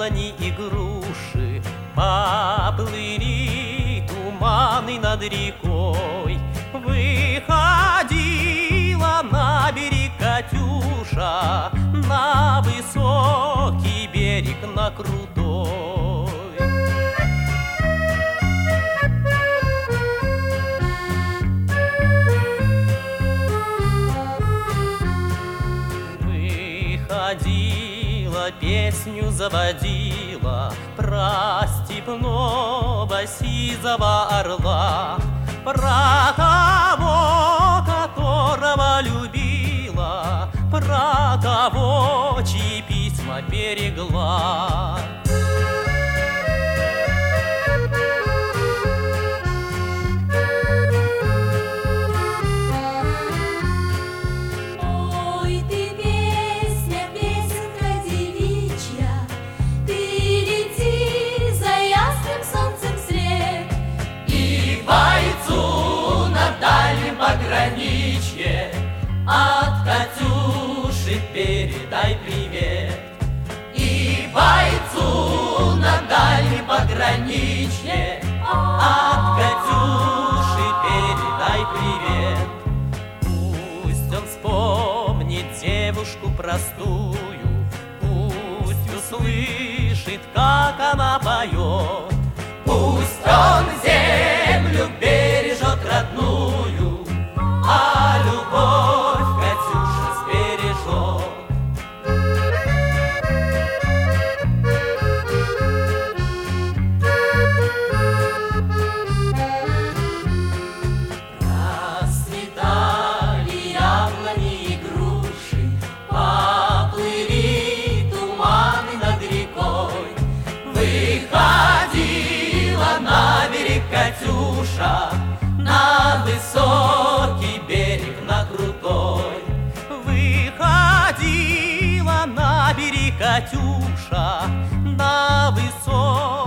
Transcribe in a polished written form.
яблони и груши, поплыли туманы над рекой. Выходила на берег Катюша, на высокий берег, на крутой. Выходила, песню заводила про степного сизого орла, про того, которого любила, про того, чьи письма берегла. Ой, ты песня, песенка девичья, ты лети за ясным солнцем вслед, И бойцу на дальнем пограничье от Катюши передай привет. И бойцу на дальнем пограничье от Катюши передай привет. Пусть он вспомнит девушку простую, пусть услышит, как она поет. Пусть он землю бережет родную, а любовь Катюша сбережет. Расцветали яблони и груши, поплыли туманы над рекой. Выходила на берег Катюша, на высокий берег, на крутой. Выходила на берег Катюша, на высокий